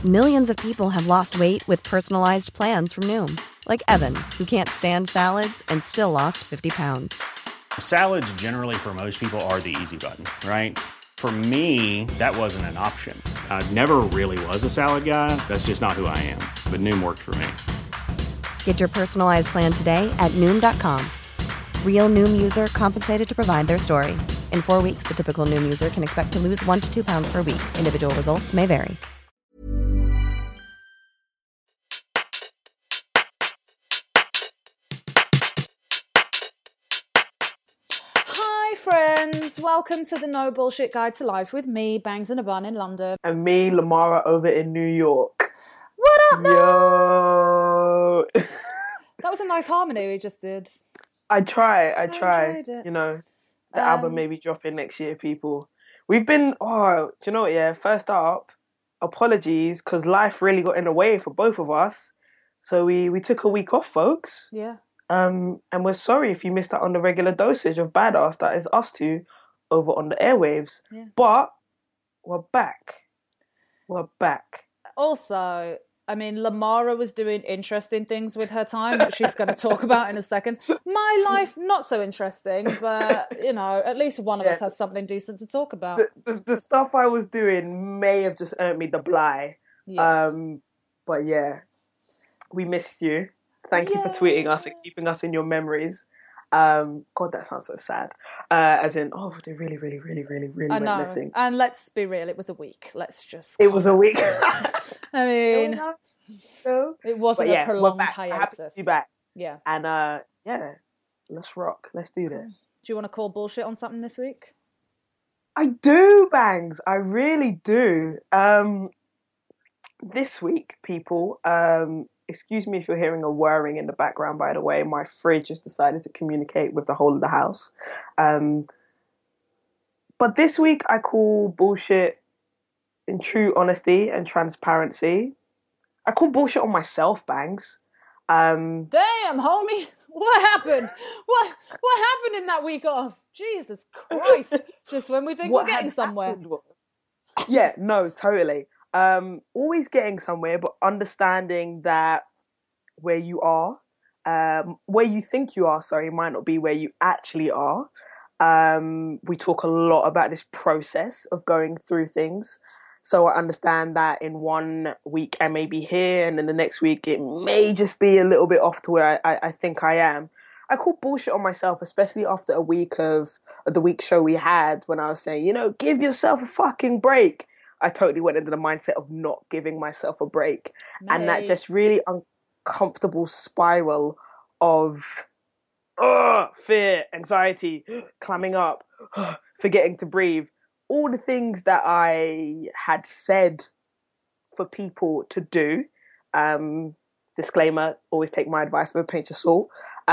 Millions of people have lost weight with personalized plans from Noom. Like Evan, who can't stand salads and still lost 50 pounds. Salads generally for most people are the easy button, right? For me, that wasn't an option. I never really was a salad guy. That's just not who I am. But Noom worked for me. Get your personalized plan today at Noom.com. Real Noom user compensated to provide their story. In 4 weeks, the typical Noom user can expect to lose 1 to 2 pounds per week. Individual results may vary. Hi friends, welcome to the No Bullshit Guide to Life with me, Bangs in a Bun in London. And me, Lamara, over in New York. What up, Yo! That was a nice harmony we just did. I try. enjoyed it. You know, the album may be dropping next year, people. We've been, do you know what, yeah? First up, apologies, because life really got in the way for both of us. So we took a week off, folks. Yeah. And we're sorry if you missed out on the regular dosage of badass that is us two over on the airwaves. Yeah. But we're back. Also, I mean, Lamara was doing interesting things with her time, which she's going to talk about in a second. My life, not so interesting, but, you know, at least one of us has something decent to talk about. The stuff I was doing may have just earned me the bly. Yeah. But yeah, we missed you. Thank you for tweeting us and keeping us in your memories. God, that sounds so sad. As in, they really, really, really, really, really went missing. And let's be real, it was a week. It was a week. I mean, it wasn't a prolonged hiatus. Happy to be back. Yeah. And let's rock. Let's do this. Do you want to call bullshit on something this week? I do, Bangs. I really do. This week, people, excuse me if you're hearing a whirring in the background, by the way. My fridge has decided to communicate with the whole of the house. But this week, I call bullshit in true honesty and transparency. I call bullshit on myself, Bangs. Damn, homie. What happened? What happened in that week off? Jesus Christ. Just when we think we're getting somewhere. Yeah, no, totally. Always getting somewhere, but understanding that where you are, where you think you are, might not be where you actually are. We talk a lot about this process of going through things. So I understand that in 1 week I may be here, and then the next week it may just be a little bit off to where I think I am. I call bullshit on myself, especially after a week of the week show we had when I was saying, give yourself a fucking break. I totally went into the mindset of not giving myself a break. Mate. And that just really uncomfortable spiral of fear, anxiety, climbing up, forgetting to breathe. All the things that I had said for people to do. Disclaimer, always take my advice with a pinch of salt.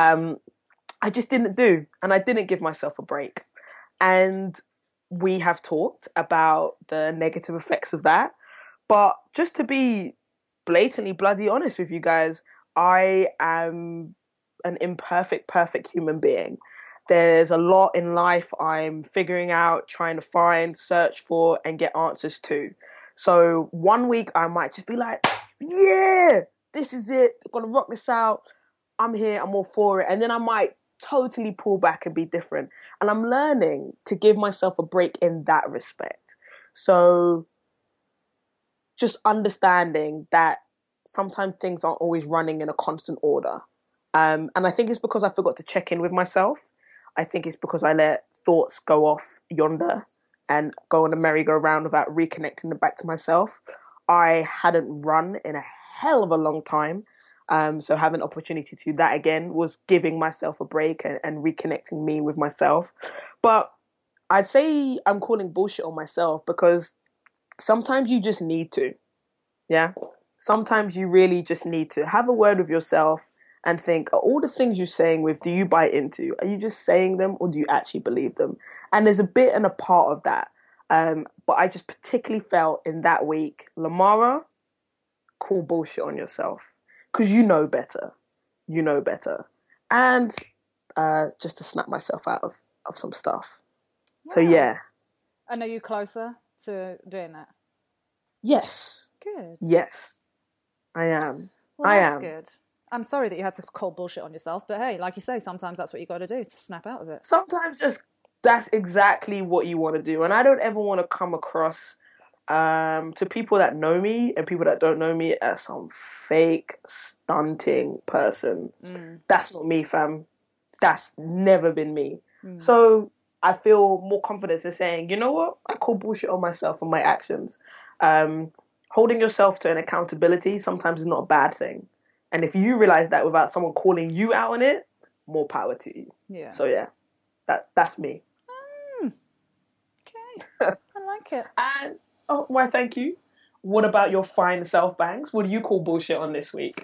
I just didn't do. And I didn't give myself a break. And we have talked about the negative effects of that. But just to be blatantly bloody honest with you guys, I am an imperfect, perfect human being. There's a lot in life I'm figuring out, trying to find, search for, and get answers to. So 1 week I might just be like, yeah, this is it. I'm going to rock this out. I'm here. I'm all for it. And then I might totally pull back and be different. And I'm learning to give myself a break in that respect. So just understanding that sometimes things aren't always running in a constant order. And I think it's because I forgot to check in with myself. I think it's because I let thoughts go off yonder and go on a merry-go-round without reconnecting them back to myself. I hadn't run in a hell of a long time. So having opportunity to do that again was giving myself a break and reconnecting me with myself. But I'd say I'm calling bullshit on myself because sometimes you just need to. Yeah? Sometimes you really just need to have a word with yourself and think, are all the things you're saying with, do you buy into? Are you just saying them or do you actually believe them? And there's a bit and a part of that. But I just particularly felt in that week, Lamara, call bullshit on yourself. Because you know better. You know better. And just to snap myself out of some stuff. Wow. So yeah. And are you closer to doing that? Yes. Good. Yes. I am. Well, I that's am. good. I'm sorry that you had to call bullshit on yourself, but hey, like you say, sometimes that's what you got to do to snap out of it. Sometimes just that's exactly what you want to do. And I don't ever want to come across to people that know me and people that don't know me as some fake, stunting person. That's not me, fam. That's never been me. So I feel more confidence in saying, you know what? I call bullshit on myself and my actions. Holding yourself to an accountability sometimes is not a bad thing. And if you realize that without someone calling you out on it, more power to you. Yeah. So yeah, that's me. Okay. I like it. And why? Thank you. What about your fine self, Banks? What do you call bullshit on this week?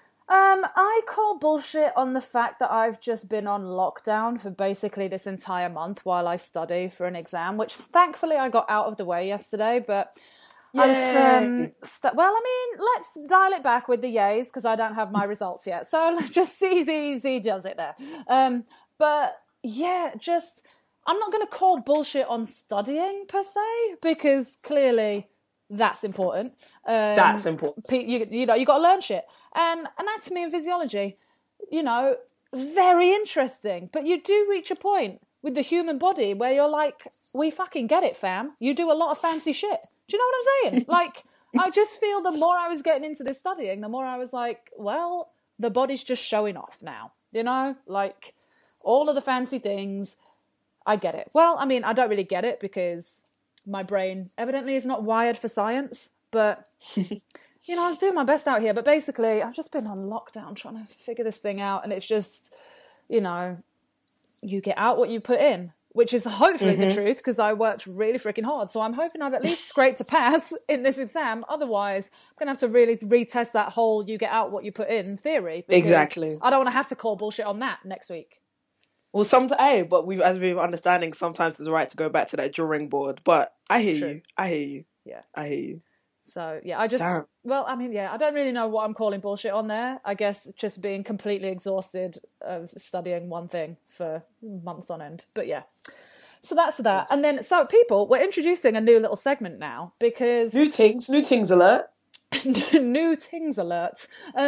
I call bullshit on the fact that I've just been on lockdown for basically this entire month while I study for an exam, which thankfully I got out of the way yesterday, but I was, well, I mean, let's dial it back with the yays because I don't have my results yet. So just see does it there. But yeah, just, I'm not going to call bullshit on studying per se because clearly that's important. That's important. You know, you got to learn shit. And anatomy and physiology, you know, very interesting. But you do reach a point with the human body where you're like, we fucking get it, fam. You do a lot of fancy shit. Do you know what I'm saying? Like, I just feel the more I was getting into this studying, the more I was like, well, the body's just showing off now. You know, like all of the fancy things, I get it. Well, I mean, I don't really get it because my brain evidently is not wired for science, but you know, I was doing my best out here. But basically, I've just been on lockdown trying to figure this thing out. And it's just, you know, you get out what you put in, which is hopefully the truth because I worked really freaking hard. So I'm hoping I've at least scraped to pass in this exam. Otherwise, I'm going to have to really retest that whole you get out what you put in theory. Exactly. I don't want to have to call bullshit on that next week. Well, but as we're understanding, sometimes it's right to go back to that drawing board. But I hear you. I hear you. Yeah. I hear you. So, yeah, I just... Damn. Well, I mean, yeah, I don't really know what I'm calling bullshit on there. I guess just being completely exhausted of studying one thing for months on end. But, yeah. So that's that. And then, so people, we're introducing a new little segment now because... New things alert. New things alert.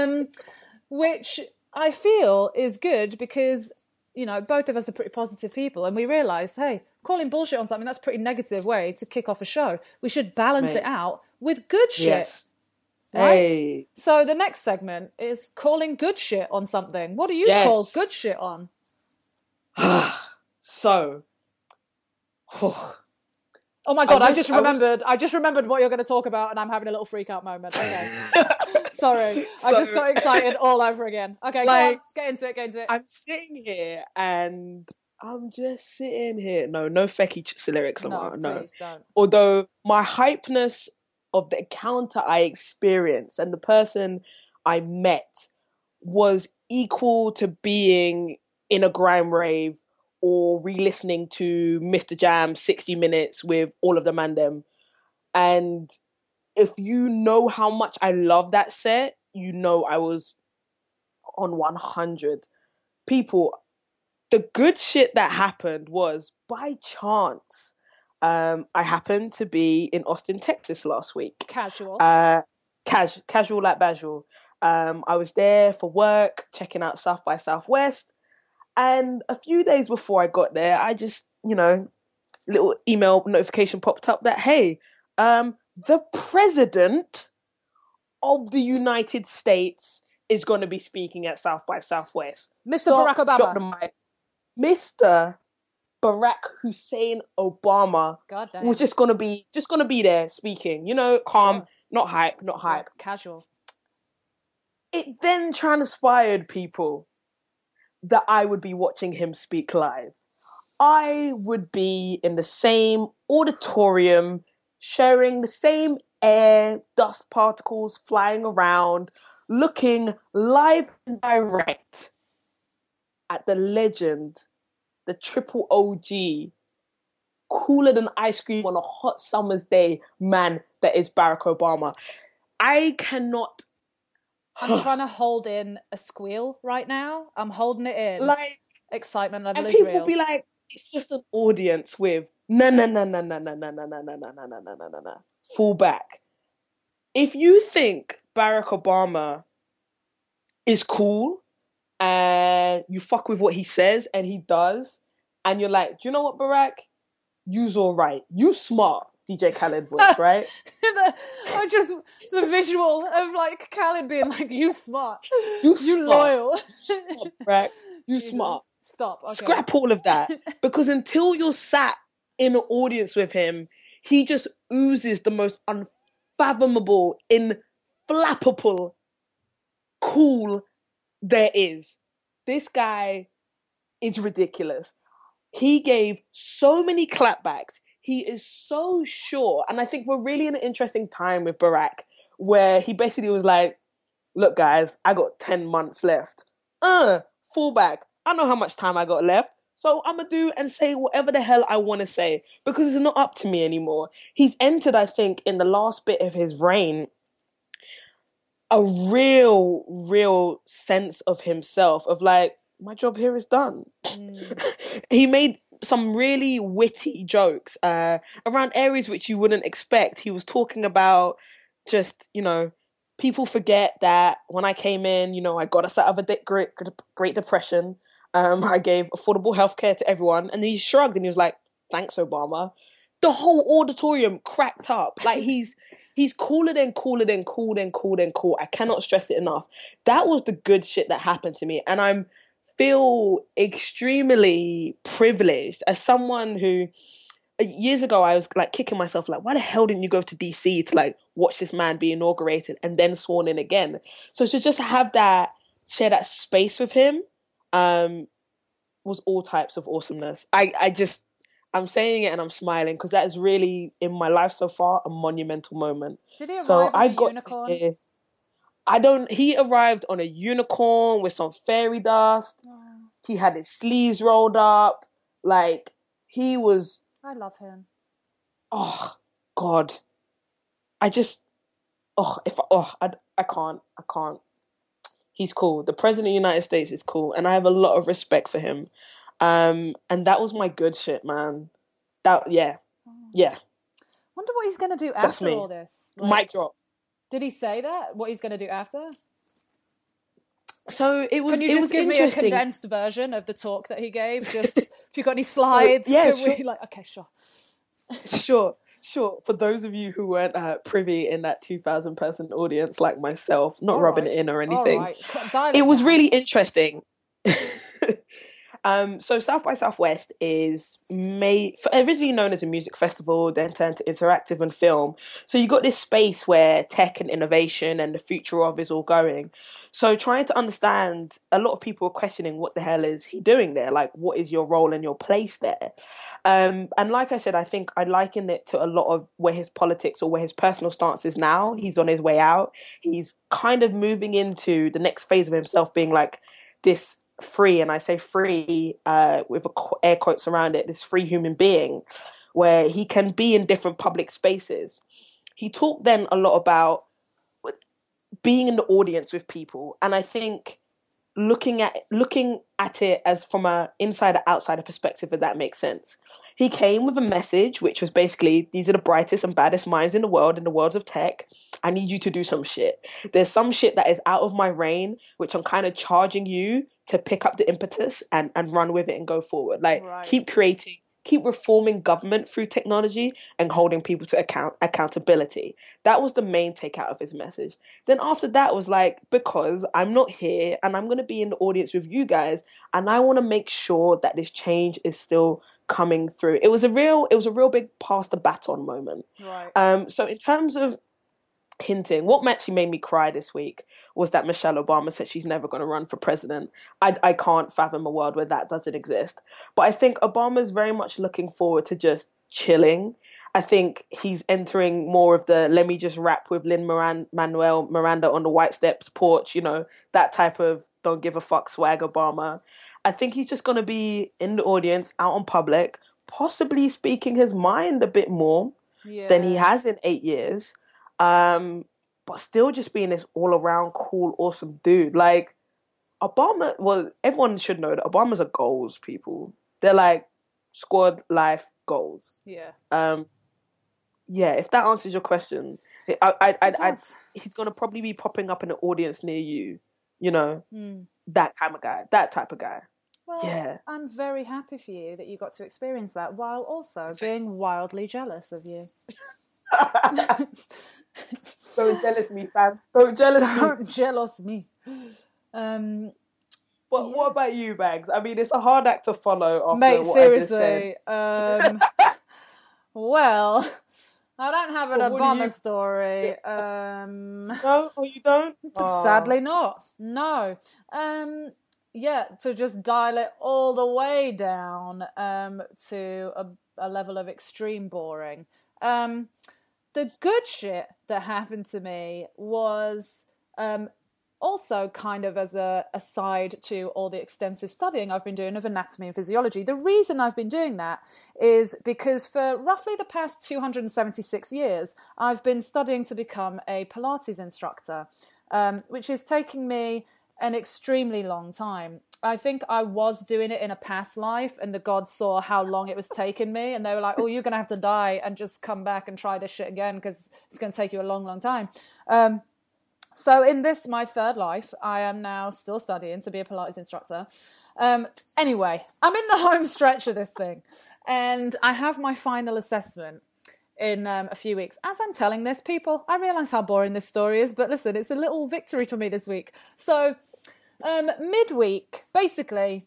Which I feel is good because... You know, both of us are pretty positive people and we realised, hey, calling bullshit on something, that's a pretty negative way to kick off a show. We should balance it out with good shit. Yes. Right? Hey. So the next segment is calling good shit on something. What do you call good shit on? So. Oh my God, I just remembered what you're going to talk about and I'm having a little freak out moment. Okay. Sorry. I just got excited all over again. Okay, like, go on. Get into it. I'm sitting here and I'm just sitting here. No fecky lyrics, Lamar. No. Please don't. Although my hypeness of the encounter I experienced and the person I met was equal to being in a grime rave or re-listening to Mr. Jam 60 Minutes with all of the mandem. And if you know how much I love that set, you know I was on 100. People, the good shit that happened was by chance. I happened to be in Austin, Texas last week. Casual. Casual like Basual. I was there for work, checking out South by Southwest. And a few days before I got there, I just, you know, little email notification popped up that, hey, the president of the United States is going to be speaking at South by Southwest. Mr. Barack Obama. Drop the mic. Mr. Barack Hussein Obama was just gonna be there speaking. You know, calm, sure. Not hype. Casual. It then transpired, people, that I would be watching him speak live. I would be in the same auditorium, sharing the same air, dust particles flying around, looking live and direct at the legend, the triple OG, cooler than ice cream on a hot summer's day, man, that is Barack Obama. I cannot... I'm trying to hold in a squeal right now. I'm holding it in. Like, excitement level is real. And real. people be like, it's just an audience with no. Fall back. if you think Barack Obama is cool and you fuck with what he says and he does, and you're like, do you know what, Barack? You's all right. You smart. DJ Khaled voice, right? I just the visual of like Khaled being like, "You smart, you smart. Loyal, you smart, Barack. You Jesus. Smart." Stop. Okay. Scrap all of that, because until you're sat in an audience with him, he just oozes the most unfathomable, inflappable, cool there is. This guy is ridiculous. He gave so many clapbacks. He is so sure. And I think we're really in an interesting time with Barack, where he basically was like, look, guys, I got 10 months left. Fall back. I know how much time I got left. So I'm going to do and say whatever the hell I want to say, because it's not up to me anymore. He's entered, I think, in the last bit of his reign, a real sense of himself, of like, my job here is done. He made some really witty jokes around areas which you wouldn't expect. He was talking about just, people forget that when I came in, I got us out of a Great Depression. I gave affordable healthcare to everyone. And he shrugged and he was like, thanks, Obama. The whole auditorium cracked up. Like he's cooler than cool. I cannot stress it enough. That was the good shit that happened to me. And I feel extremely privileged as someone who years ago I was like kicking myself like, why the hell didn't you go to DC to like watch this man be inaugurated and then sworn in again? So to just have share that space with him was all types of awesomeness. I'm saying it and I'm smiling because that is really, in my life so far, a monumental moment. Did he arrive on a unicorn? He arrived on a unicorn with some fairy dust. Oh. He had his sleeves rolled up. Like, he was... I love him. Oh, God. I can't. He's cool. The President of the United States is cool. And I have a lot of respect for him. And that was my good shit, man. Yeah. Wonder what he's going to do after all this. Mic drop. Did he say that? What he's going to do after? So it was. Can you just give me a condensed version of the talk that he gave? Just if you got any slides. So, yeah, sure. Okay, sure. Sure. For those of you who weren't privy in that 2,000 person audience, like myself, not rubbing it in or anything, it was really interesting. So South by Southwest is originally known as a music festival, then turned to interactive and film. So you got this space where tech and innovation and the future of is all going. So trying to understand, a lot of people are questioning what the hell is he doing there? Like, what is your role and your place there? And like I said, I think I liken it to a lot of where his politics or where his personal stance is now. He's on his way out. He's kind of moving into the next phase of himself being like this free, and I say free with air quotes around it, this free human being where he can be in different public spaces. He talked then a lot about being in the audience with people, and I think looking at it as from a insider outsider perspective, if that makes sense. He came with a message which was basically, these are the brightest and baddest minds in the world of tech. I need you to do some shit. There's some shit that is out of my reign, which I'm kind of charging you to pick up the impetus and run with it and go forward. Like, keep creating, keep reforming government through technology and holding people to accountability. That was the main takeout of his message. Then after that was like, because I'm not here and I'm going to be in the audience with you guys, and I want to make sure that this change is still coming through. It was a real big pass the baton moment. Right. So in terms of hinting, what actually made me cry this week was that Michelle Obama said she's never going to run for president. I can't fathom a world where that doesn't exist. But I think Obama's very much looking forward to just chilling. I think he's entering more of the let me just rap with Lin-Manuel Miranda on the White Steps porch, that type of don't give a fuck swag Obama. I think he's just going to be in the audience, out on public, possibly speaking his mind a bit more than he has in 8 years. But still just being this all-around cool, awesome dude. Like, Obama, well, everyone should know that Obama's a goals people. They're like squad life goals. Yeah. Yeah, if that answers your question, He's gonna probably be popping up in an audience near you. You know, that kind of guy, that type of guy. Well, yeah. I'm very happy for you that you got to experience that, while also being wildly jealous of you. Don't jealous me, fam. Don't jealous me. But what about you, Bags? I mean, it's a hard act to follow after Mate, what seriously. I just said. Well, I don't have an Obama story. No? Oh, you don't? Sadly not. No. Yeah, to just dial it all the way down to a level of extreme boring. The good shit that happened to me was also kind of as a aside to all the extensive studying I've been doing of anatomy and physiology. The reason I've been doing that is because for roughly the past 276 years, I've been studying to become a Pilates instructor, which is taking me an extremely long time. I think I was doing it in a past life, and the gods saw how long it was taking me, and they were like, oh, you're going to have to die and just come back and try this shit again because it's going to take you a long, long time. So in this, my third life, I am now still studying to be a Pilates instructor. Anyway, I'm in the home stretch of this thing, and I have my final assessment in a few weeks. As I'm telling this, people, I realise how boring this story is, but listen, it's a little victory for me this week. So midweek, basically,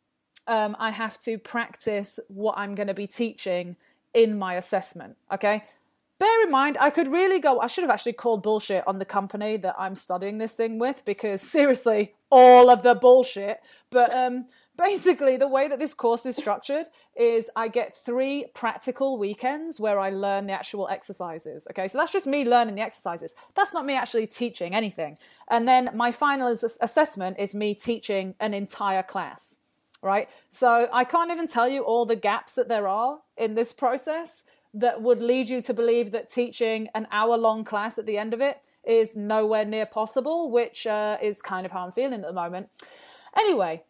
I have to practice what I'm going to be teaching in my assessment, okay? Bear in mind, I could really go, I should have actually called bullshit on the company that I'm studying this thing with, because seriously, all of the bullshit. But basically, the way that this course is structured is I get 3 practical weekends where I learn the actual exercises. Okay, so that's just me learning the exercises. That's not me actually teaching anything. And then my final assessment is me teaching an entire class, right? So I can't even tell you all the gaps that there are in this process that would lead you to believe that teaching an hour-long class at the end of it is nowhere near possible, which is kind of how I'm feeling at the moment. Anyway,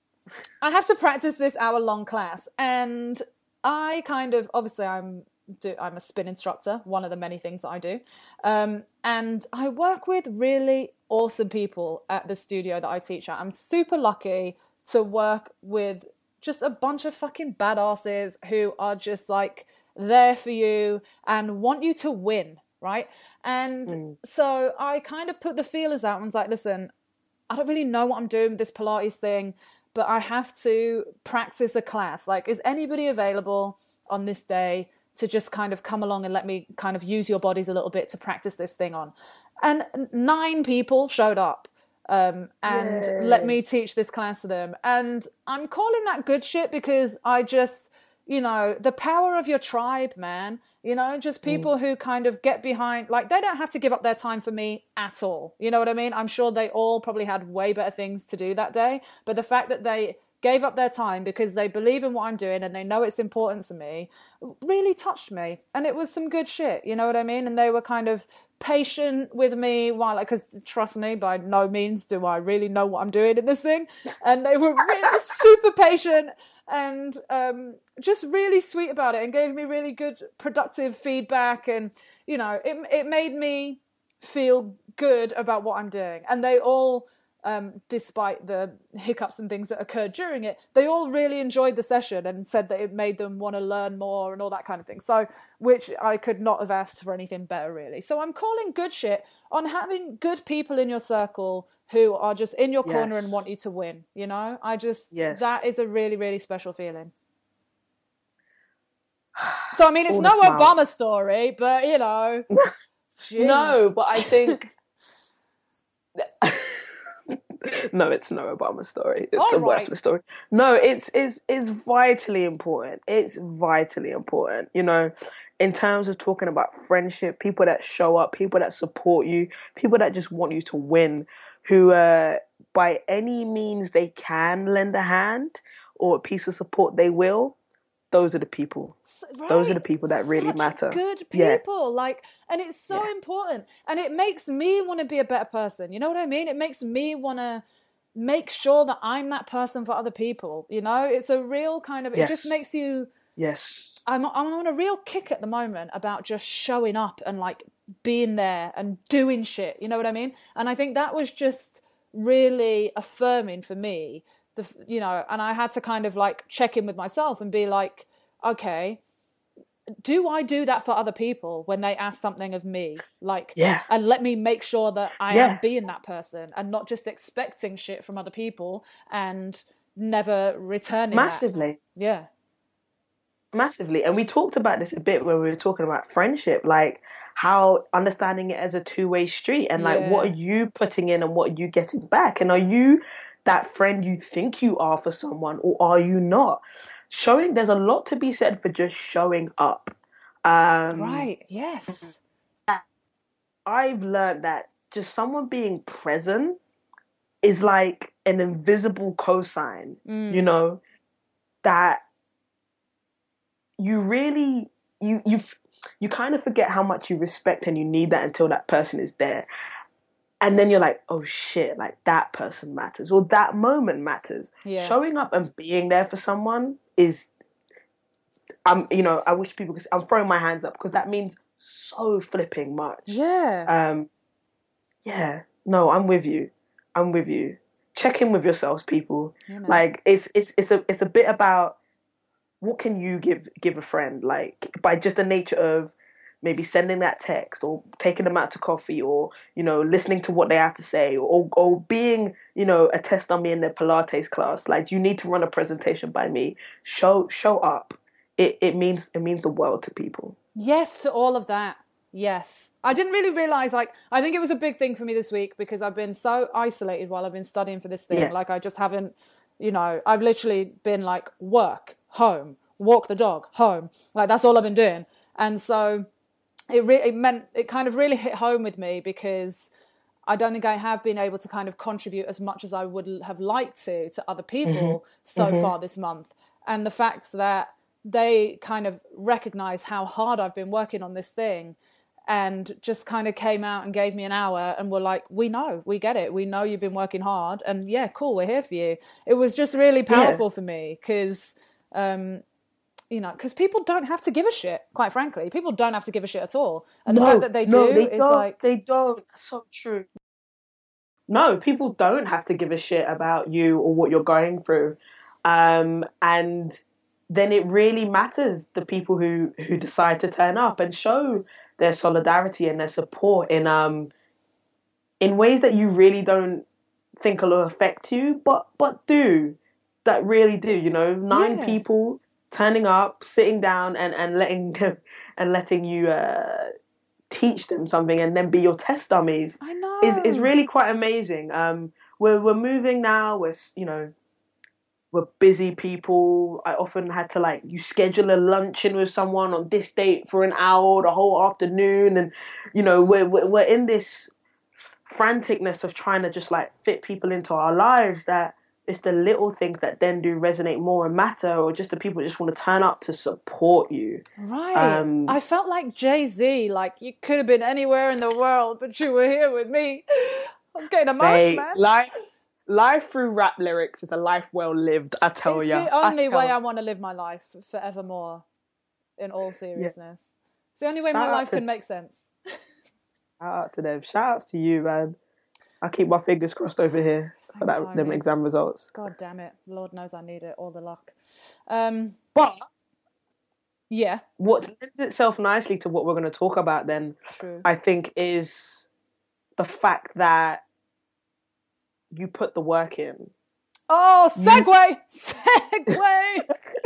I have to practice this hour-long class, and I kind of, obviously I'm a spin instructor, one of the many things that I do, and I work with really awesome people at the studio that I teach at. I'm super lucky to work with just a bunch of fucking badasses who are just like there for you and want you to win, right? And so I kind of put the feelers out and was like, listen, I don't really know what I'm doing with this Pilates thing, but I have to practice a class. Like, is anybody available on this day to just kind of come along and let me kind of use your bodies a little bit to practice this thing on? And 9 people showed up and let me teach this class to them. And I'm calling that good shit because I just, you know, the power of your tribe, man, you know, just people who kind of get behind, like, they don't have to give up their time for me at all. You know what I mean? I'm sure they all probably had way better things to do that day. But the fact that they gave up their time because they believe in what I'm doing and they know it's important to me really touched me. And it was some good shit, you know what I mean? And they were kind of patient with me while, like, because trust me, by no means do I really know what I'm doing in this thing. And they were really super patient and just really sweet about it and gave me really good productive feedback. And, you know, it made me feel good about what I'm doing. And they all, despite the hiccups and things that occurred during it, they all really enjoyed the session and said that it made them want to learn more and all that kind of thing. So, which I could not have asked for anything better, really. So I'm calling good shit on having good people in your circle who are just in your corner and want you to win, you know? That is a really, really special feeling. So, I mean, it's no Obama story, but, you know. No, but I think... No, it's no Obama story. It's a worthless story. No, it's vitally important. It's vitally important, you know, in terms of talking about friendship, people that show up, people that support you, people that just want you to win, who by any means they can lend a hand or a piece of support they will. Those are the people. Right. Those are the people that really matter. Good people, like, and it's so important, and it makes me want to be a better person. You know what I mean? It makes me want to make sure that I'm that person for other people. You know, it's a real kind of. It just makes you. Yes. I'm on a real kick at the moment about just showing up and like being there and doing shit. You know what I mean? And I think that was just really affirming for me. And I had to kind of like check in with myself and be like, okay, do I do that for other people when they ask something of me? Like, and let me make sure that I am being that person and not just expecting shit from other people and never returning massively. That. Yeah. Massively. And we talked about this a bit when we were talking about friendship, like how understanding it as a two-way street and like what are you putting in and what are you getting back? And are you that friend you think you are for someone or are you not? There's a lot to be said for just showing up. Right, yes. I've learned that just someone being present is like an invisible cosign, you know, that you really, you kind of forget how much you respect and you need that until that person is there. And then you're like, oh shit, like that person matters or that moment matters. Yeah. Showing up and being there for someone is, I wish people could, I'm throwing my hands up because that means so flipping much. Yeah. No, I'm with you. Check in with yourselves, people. Yeah, like it's a bit about what can you give a friend, like by just the nature of maybe sending that text or taking them out to coffee or, listening to what they have to say or being, a test on me in their Pilates class. Like, you need to run a presentation by me. Show up. It means the world to people. Yes, to all of that. Yes. I didn't really realize, I think it was a big thing for me this week because I've been so isolated while I've been studying for this thing. Yeah. Like, I just haven't, I've literally been like work, home, walk the dog, home. Like, that's all I've been doing. And so it kind of really hit home with me because I don't think I have been able to kind of contribute as much as I would have liked to other people far this month. And the fact that they kind of recognize how hard I've been working on this thing and just kind of came out and gave me an hour and were like, we know, we get it. We know you've been working hard and yeah, cool, we're here for you. It was just really powerful for me because, because people don't have to give a shit, quite frankly. People don't have to give a shit at all. And the fact that they do is like... They don't. That's so true. No, people don't have to give a shit about you or what you're going through. And then it really matters the people who decide to turn up and show their solidarity and their support in ways that you really don't think will affect you, but do. That really do, 9 people turning up, sitting down and letting you teach them something and then be your test dummies. I know. Is really quite amazing. We're moving now. We're busy people. I often had to you schedule a luncheon with someone on this date for an hour, the whole afternoon, and we're in this franticness of trying to just fit people into our lives that it's the little things that then do resonate more and matter, or just the people who just want to turn up to support you. Right. I felt like Jay-Z, you could have been anywhere in the world, but you were here with me. I was getting emotional, man. Life through rap lyrics is a life well lived, I tell you. It's the only way I want to live my life forevermore, in all seriousness. Yeah. It's the only way my life can make sense. Shout out to them. Shout out to you, man. I'll keep my fingers crossed over here for them exam results. God damn it. Lord knows I need it. All the luck. But yeah, what lends itself nicely to what we're going to talk about then, True. I think, is the fact that you put the work in. Oh, segue! Segue!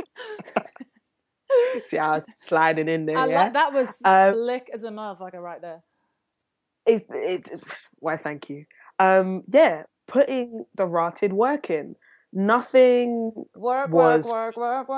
See, I was sliding in there. That was slick as a motherfucker right there. Why, thank you. Putting the rotted work in. Nothing work, was... work.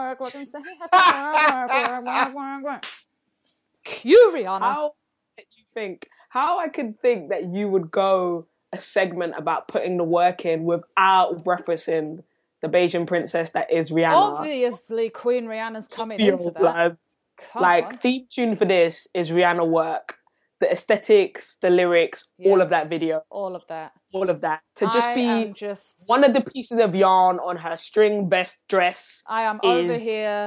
Cue Rihanna. How I could think that you would go a segment about putting the work in without referencing the Bajan princess that is Rihanna. Obviously, Queen Rihanna's coming into that. Theme tune for this is Rihanna work. The aesthetics, the lyrics, all of that video. All of that. To just be one of the pieces of yarn on her string vest dress. I am over here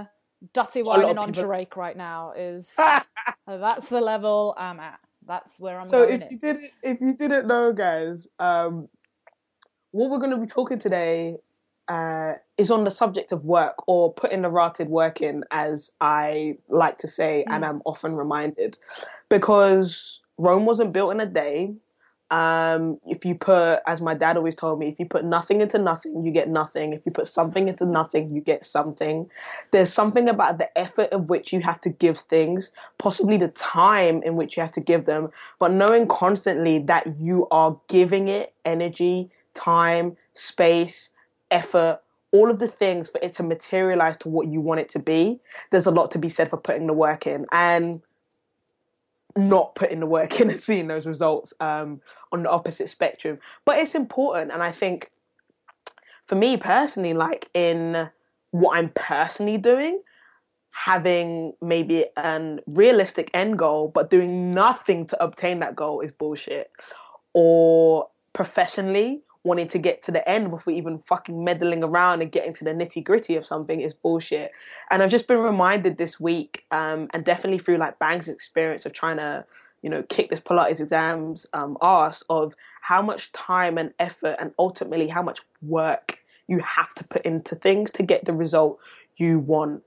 Dutty whining on Drake right now is that's the level I'm at. That's where I'm going. So if you didn't know, guys, what we're going to be talking today is on the subject of work, or putting the ratted work in, as I like to say, and I'm often reminded, because Rome wasn't built in a day. If you put, as my dad always told me, if you put nothing into nothing, you get nothing. If you put something into nothing, you get something. There's something about the effort of which you have to give things, possibly the time in which you have to give them, but knowing constantly that you are giving it energy, time, space, effort, all of the things for it to materialize to what you want it to be. There's a lot to be said for putting the work in, and not putting the work in and seeing those results on the opposite spectrum. But it's important, and I think for me personally, like in what I'm personally doing, having maybe a realistic end goal but doing nothing to obtain that goal is bullshit. Or professionally, wanting to get to the end before even fucking meddling around and getting to the nitty gritty of something is bullshit. And I've just been reminded this week, and definitely through like Bang's experience of trying to, kick this Pilates exams arse, of how much time and effort and ultimately how much work you have to put into things to get the result you want.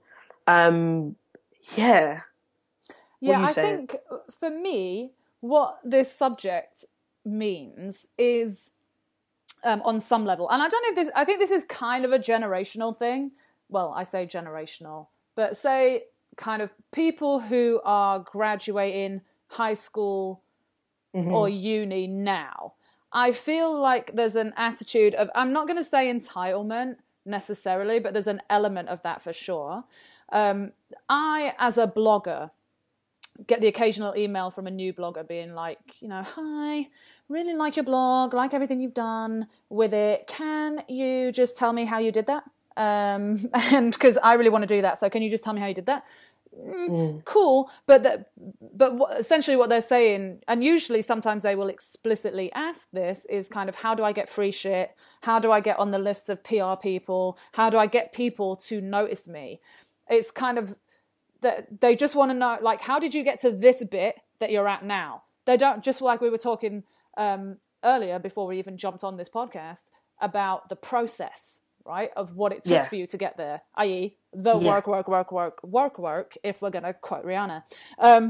Yeah, I think for me, what this subject means is, on some level, and I don't know if I think this is kind of a generational thing. Well, I say generational, but say kind of people who are graduating high school or uni now. I feel like there's an attitude of, I'm not going to say entitlement necessarily, but there's an element of that for sure. I, as a blogger, get the occasional email from a new blogger being like, hi, really like your blog, like everything you've done with it. Can you just tell me how you did that? And because I really want to do that, so can you just tell me how you did that? Cool, but essentially what they're saying, and usually sometimes they will explicitly ask this, is kind of, how do I get free shit? How do I get on the lists of PR people? How do I get people to notice me? It's kind of that they just want to know, like, how did you get to this bit that you're at now? They don't, just like we were talking earlier before we even jumped on this podcast, about the process, right, of what it took for you to get there, i.e. the work, if we're going to quote Rihanna. And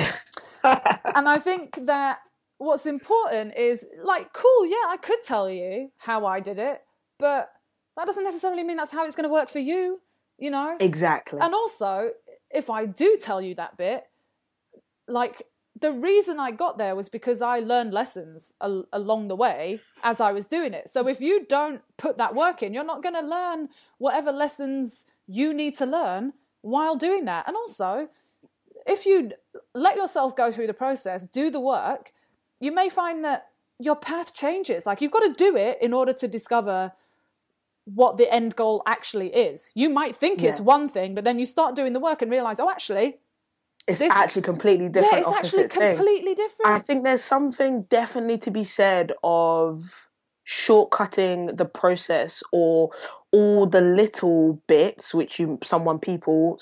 I think that what's important is, like, cool, I could tell you how I did it, but that doesn't necessarily mean that's how it's going to work for you, Exactly. And also, if I do tell you that bit, like, the reason I got there was because I learned lessons along the way as I was doing it. So if you don't put that work in, you're not going to learn whatever lessons you need to learn while doing that. And also, if you let yourself go through the process, do the work, you may find that your path changes. Like, you've got to do it in order to discover what the end goal actually is. You might think it's one thing, but then you start doing the work and realize, oh, actually, it's actually completely different. Yeah, it's actually completely different. I think there's something definitely to be said of shortcutting the process, or all the little bits which some people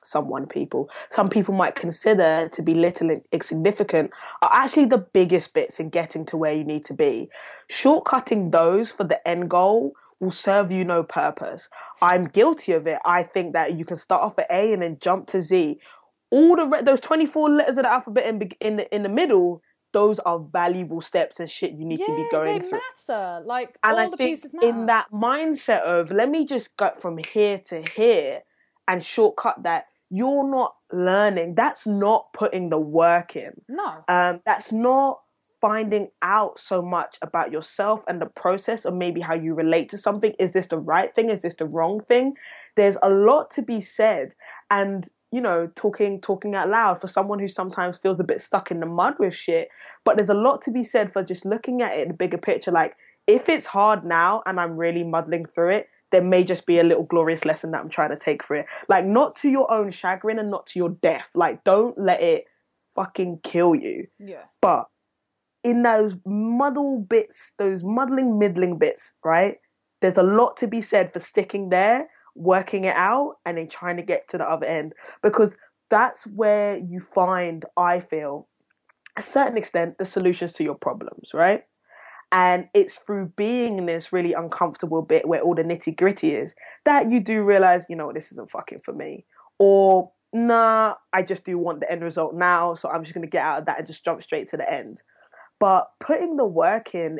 might consider to be little and insignificant, are actually the biggest bits in getting to where you need to be. Shortcutting those for the end goal will serve you no purpose. I'm guilty of it. I think that you can start off at A and then jump to Z. All those 24 letters of the alphabet in the middle, those are valuable steps and shit you need to be going through. Yeah, they matter. Like, and all the pieces matter. In that mindset of, let me just go from here to here and shortcut that, you're not learning. That's not putting the work in. No. That's not finding out so much about yourself and the process of maybe how you relate to something. Is this the right thing? Is this the wrong thing? There's a lot to be said. And talking out loud for someone who sometimes feels a bit stuck in the mud with shit. But there's a lot to be said for just looking at it, the bigger picture. Like, if it's hard now and I'm really muddling through it, there may just be a little glorious lesson that I'm trying to take for it. Like, not to your own chagrin and not to your death. Like, don't let it fucking kill you. Yeah. But in those muddling, middling bits, right? There's a lot to be said for sticking there working it out and then trying to get to the other end, because that's where you find, I feel, a certain extent, the solutions to your problems, right? And it's through being in this really uncomfortable bit where all the nitty gritty is that you do realize, you know, this isn't fucking for me. Or, nah, I just do want the end result now, so I'm just going to get out of that and just jump straight to the end. But putting the work in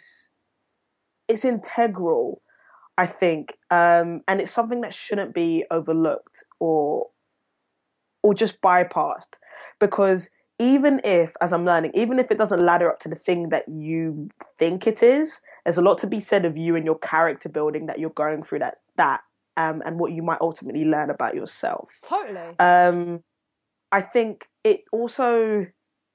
it's integral, I think. And it's something that shouldn't be overlooked or just bypassed. Because even if, as I'm learning, even if it doesn't ladder up to the thing that you think it is, there's a lot to be said of you and your character building that you're going through and what you might ultimately learn about yourself. Totally. I think it also,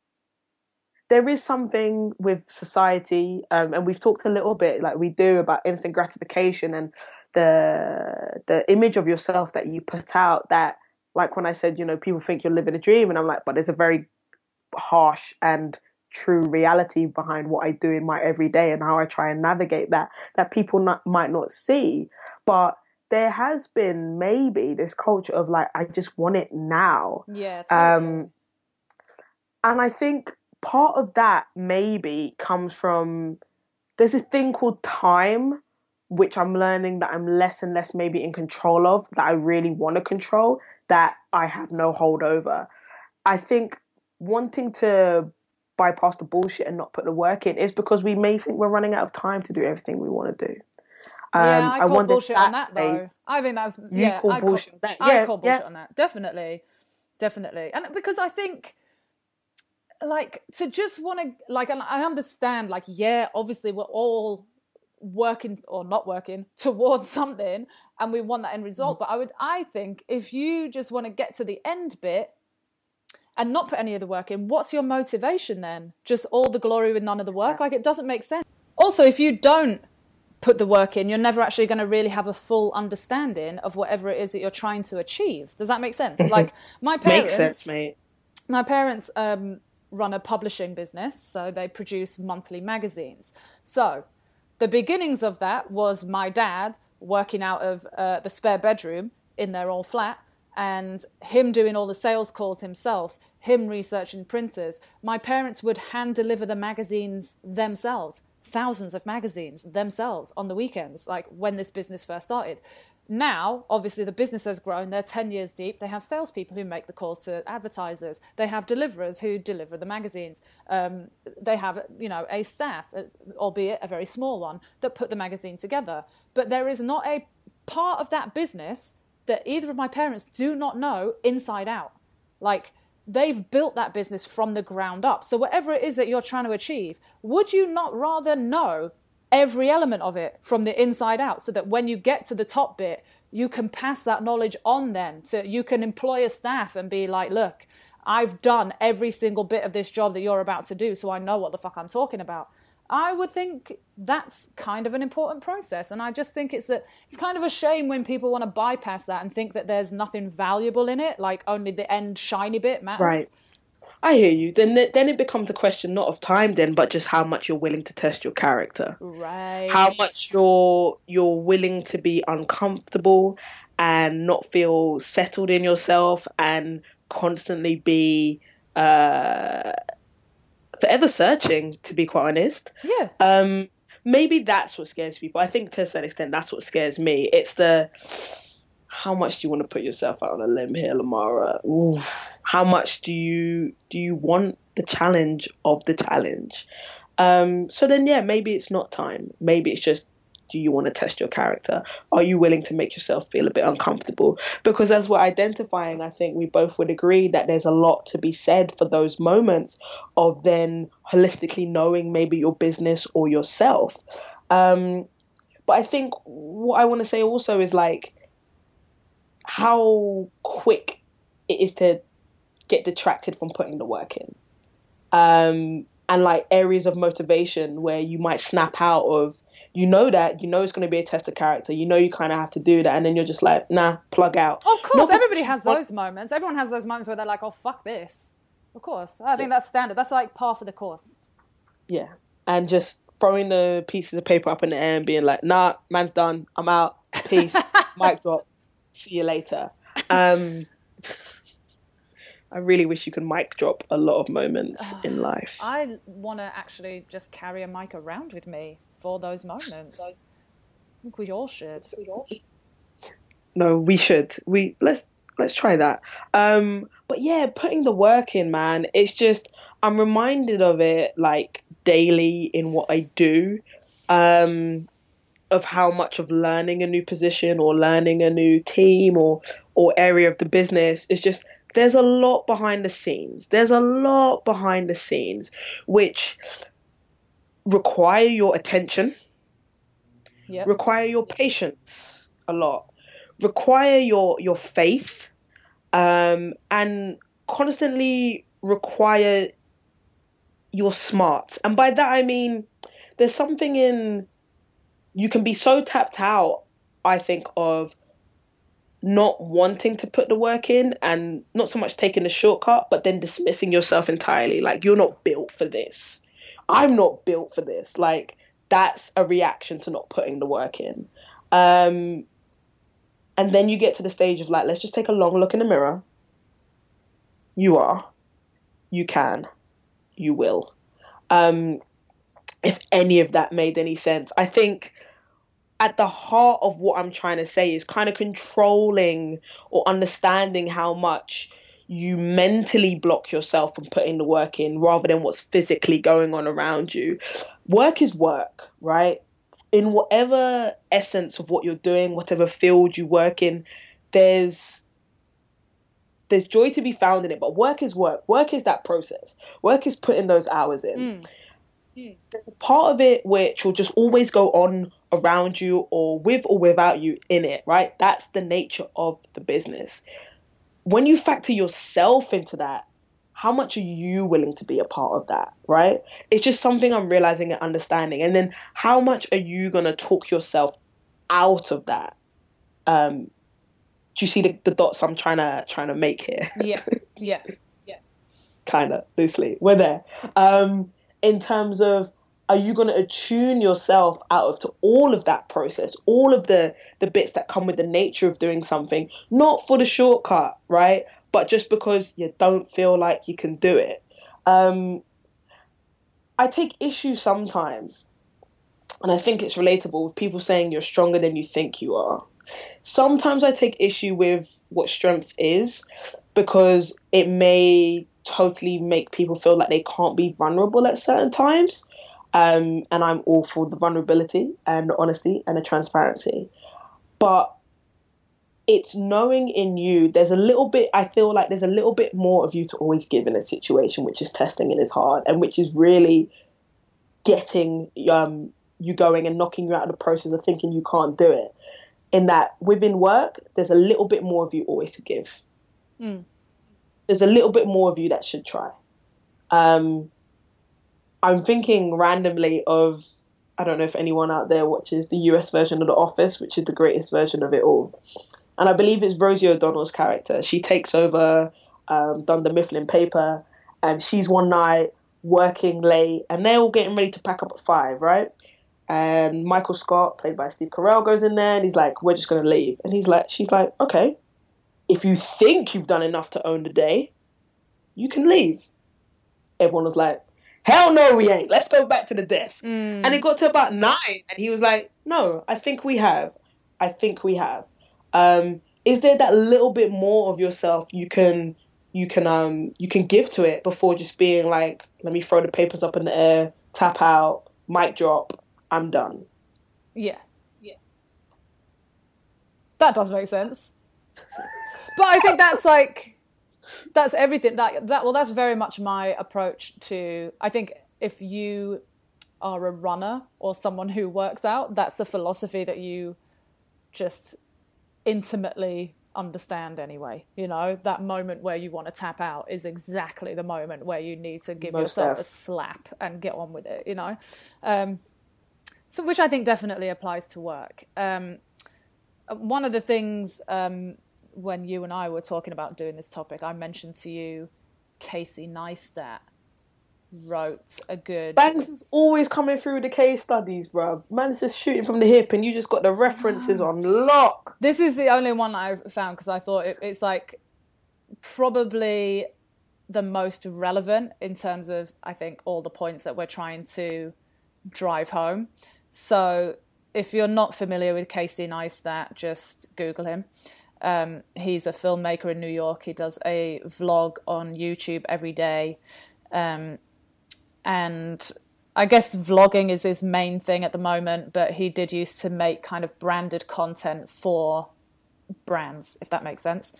there is something with society, and we've talked a little bit, like we do, about instant gratification and the image of yourself that you put out, that, like when I said, you know, people think you're living a dream, and I'm like, but there's a very harsh and true reality behind what I do in my everyday and how I try and navigate that people might not see. But there has been maybe this culture of like, I just want it now. Yeah. Totally. And I think part of that maybe comes from, there's this thing called time, which I'm learning that I'm less and less maybe in control of, that I really want to control, that I have no hold over. I think wanting to bypass the bullshit and not put the work in is because we may think we're running out of time to do everything we want to do. I call bullshit on that, though. I think that's... You call bullshit on that. I call bullshit on that. Definitely. And because I think, like, to just want to... Like, and I understand, like, yeah, obviously we're all working or not working towards something and we want that end result. But I think if you just want to get to the end bit and not put any of the work in, what's your motivation then? Just all the glory with none of the work? Like, it doesn't make sense. Also, if you don't put the work in, you're never actually going to really have a full understanding of whatever it is that you're trying to achieve. Does that make sense? Like, my parents... Makes sense, mate. My parents run a publishing business, so they produce monthly magazines. So the beginnings of that was my dad working out of the spare bedroom in their old flat, and him doing all the sales calls himself, him researching printers. My parents would hand deliver the magazines themselves, thousands of magazines themselves on the weekends, like when this business first started. Now, obviously, the business has grown. They're 10 years deep. They have salespeople who make the calls to advertisers. They have deliverers who deliver the magazines. They have, you know, a staff, albeit a very small one, that put the magazine together. But there is not a part of that business that either of my parents do not know inside out. Like, they've built that business from the ground up. So whatever it is that you're trying to achieve, would you not rather know every element of it from the inside out, so that when you get to the top bit, you can pass that knowledge on then? So you can employ a staff and be like, look, I've done every single bit of this job that you're about to do, so I know what the fuck I'm talking about. I would think that's kind of an important process. And I just think it's kind of a shame when people want to bypass that and think that there's nothing valuable in it, like only the end shiny bit matters. Right. I hear you. Then it becomes a question not of time then, but just how much you're willing to test your character. Right. How much you're willing to be uncomfortable and not feel settled in yourself and constantly be forever searching, to be quite honest. Yeah. Maybe that's what scares people. I think to a certain extent that's what scares me. It's the, how much do you want to put yourself out on a limb here, Lamara? Ooh. How much do you want the challenge of the challenge? So then, yeah, maybe it's not time. Maybe it's just, do you want to test your character? Are you willing to make yourself feel a bit uncomfortable? Because as we're identifying, I think we both would agree that there's a lot to be said for those moments of then holistically knowing maybe your business or yourself. But I think what I want to say also is like how quick it is to get detracted from putting the work in. And like areas of motivation where you might snap out of, that it's going to be a test of character, you kind of have to do that, and then you're just like, nah, plug out. Of course, everybody has those moments. Everyone has those moments where they're like, oh, fuck this. Of course. I think that's standard. That's like par for the course. Yeah. And just throwing the pieces of paper up in the air and being like, nah, man's done. I'm out. Peace. Mic drop. See you later. I really wish you could mic drop a lot of moments in life. I want to actually just carry a mic around with me for those moments. I think we all should. No, we should. Let's try that. But yeah, putting the work in, man. It's just I'm reminded of it like daily in what I do. Of how much of learning a new position or learning a new team or area of the business is just there's a lot behind the scenes. There's a lot behind the scenes which require your attention, require your patience a lot, require your faith, and constantly require your smarts. And by that I mean there's something in you can be so tapped out, I think, of not wanting to put the work in and not so much taking the shortcut, but then dismissing yourself entirely. Like, you're not built for this. I'm not built for this. Like, that's a reaction to not putting the work in. And then you get to the stage of like, let's just take a long look in the mirror. You are. You can. You will. If any of that made any sense. I think at the heart of what I'm trying to say is kind of controlling or understanding how much you mentally block yourself from putting the work in rather than what's physically going on around you. Work is work, right? In whatever essence of what you're doing, whatever field you work in, there's joy to be found in it, but work is work. Work is that process. Work is putting those hours in. There's a part of it which will just always go on around you or with or without you in it, right? That's the nature of the business. When you factor yourself into that, how much are you willing to be a part of that, right? It's just something I'm realizing and understanding. And then how much are you going to talk yourself out of that? Do you see the dots I'm trying to make here? Yeah. Kind of loosely. We're there. In terms of, are you going to attune yourself to all of that process, all of the bits that come with the nature of doing something, not for the shortcut, right? But just because you don't feel like you can do it. I take issue sometimes, and I think it's relatable with people saying you're stronger than you think you are. Sometimes I take issue with what strength is because it may totally make people feel like they can't be vulnerable at certain times. And I'm all for the vulnerability and the honesty and the transparency. But it's knowing in you, I feel like there's a little bit more of you to always give in a situation, which is testing and is hard and which is really getting you going and knocking you out of the process of thinking you can't do it. In that within work, there's a little bit more of you always to give. There's a little bit more of you that should try. I'm thinking randomly of, I don't know if anyone out there watches the US version of The Office, which is the greatest version of it all. And I believe it's Rosie O'Donnell's character. She takes over Dunder Mifflin Paper, and she's one night working late, and they're all getting ready to pack up at 5, right? And Michael Scott, played by Steve Carell, goes in there, and he's like, we're just going to leave. And she's like, okay, if you think you've done enough to own the day, you can leave. Everyone was like, hell no, we ain't. Let's go back to the desk. And it got to about 9, and he was like, no, I think we have. Is there that little bit more of yourself you can give to it before just being like, let me throw the papers up in the air, tap out, mic drop, I'm done? Yeah. That does make sense. But I think that's everything. That's very much my approach to, I think if you are a runner or someone who works out, that's the philosophy that you just intimately understand anyway. You know, that moment where you want to tap out is exactly the moment where you need to give yourself a slap and get on with it, you know? So which I think definitely applies to work. One of the things, when you and I were talking about doing this topic, I mentioned to you Casey Neistat wrote a good... Banks is always coming through the case studies, bro. Man's just shooting from the hip and you just got the references on lock. This is the only one I found because I thought it's like probably the most relevant in terms of, I think, all the points that we're trying to drive home. So if you're not familiar with Casey Neistat, just Google him. He's a filmmaker in New York. He does a vlog on YouTube every day. And I guess vlogging is his main thing at the moment, but he did used to make kind of branded content for brands, if that makes sense.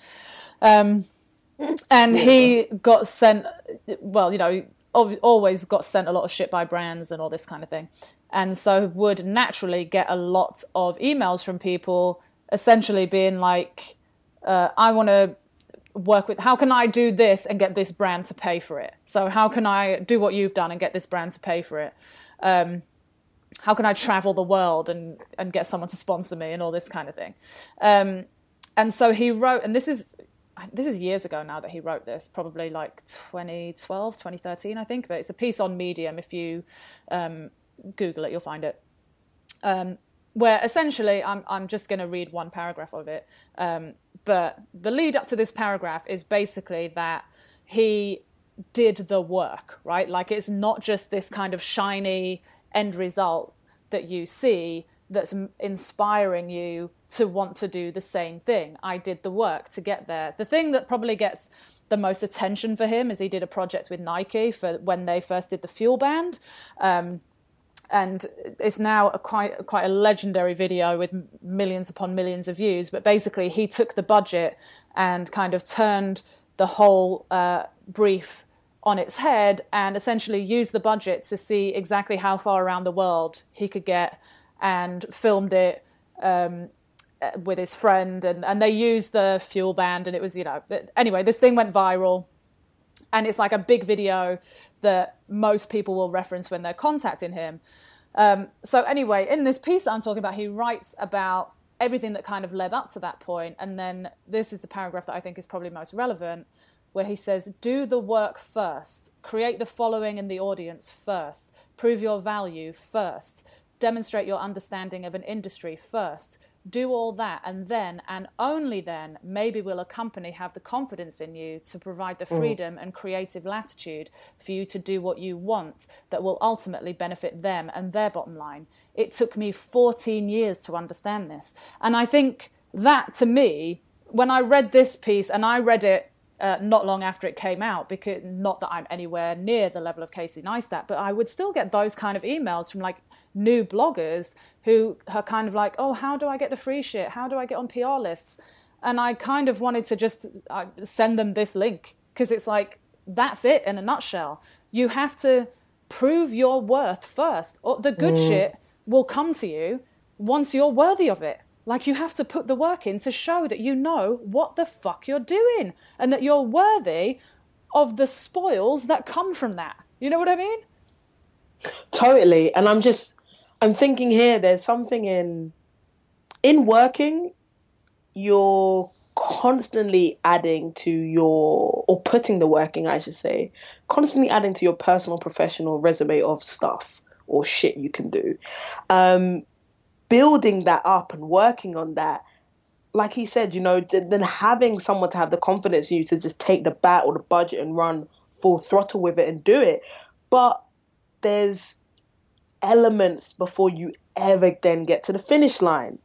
And he got sent, well, you know, always got sent a lot of shit by brands and all this kind of thing. And so would naturally get a lot of emails from people essentially being like, I want to work with, how can I do this and get this brand to pay for it? So how can I do what you've done and get this brand to pay for it? How can I travel the world and get someone to sponsor me and all this kind of thing? And so he wrote, and this is years ago now that he wrote this, probably like 2012, 2013, I think, but it's a piece on Medium. If you Google it, you'll find it. Where essentially, I'm just going to read one paragraph of it. But the lead up to this paragraph is basically that he did the work, right? Like it's not just this kind of shiny end result that you see that's inspiring you to want to do the same thing. I did the work to get there. The thing that probably gets the most attention for him is he did a project with Nike for when they first did the Fuel Band. And it's now quite a legendary video with millions upon millions of views. But basically, he took the budget and kind of turned the whole brief on its head and essentially used the budget to see exactly how far around the world he could get, and filmed it with his friend. And they used the Fuel Band, and it was, you know, anyway, this thing went viral. And it's like a big video that most people will reference when they're contacting him. So anyway, in this piece that I'm talking about, he writes about everything that kind of led up to that point. And then this is the paragraph that I think is probably most relevant, where he says, do the work first, create the following in the audience first, prove your value first, demonstrate your understanding of an industry first, do all that, and then, and only then, maybe will a company have the confidence in you to provide the freedom and creative latitude for you to do what you want that will ultimately benefit them and their bottom line. It took me 14 years to understand this. And I think that, to me, when I read this piece, and I read it not long after it came out, because not that I'm anywhere near the level of Casey Neistat, but I would still get those kind of emails from like new bloggers who are kind of like, oh, how do I get the free shit? How do I get on PR lists? And I kind of wanted to just send them this link, because it's like, that's it in a nutshell. You have to prove your worth first. Or the good shit will come to you once you're worthy of it. Like, you have to put the work in to show that you know what the fuck you're doing and that you're worthy of the spoils that come from that. You know what I mean? Totally. And I'm thinking here, there's something in working, you're constantly adding to or putting the working, I should say, constantly adding to your personal, professional resume of stuff or shit you can do. Building that up and working on that, like he said, you know, then having someone to have the confidence in you to just take the bat or the budget and run full throttle with it and do it. But there's elements before you ever then get to the finish line.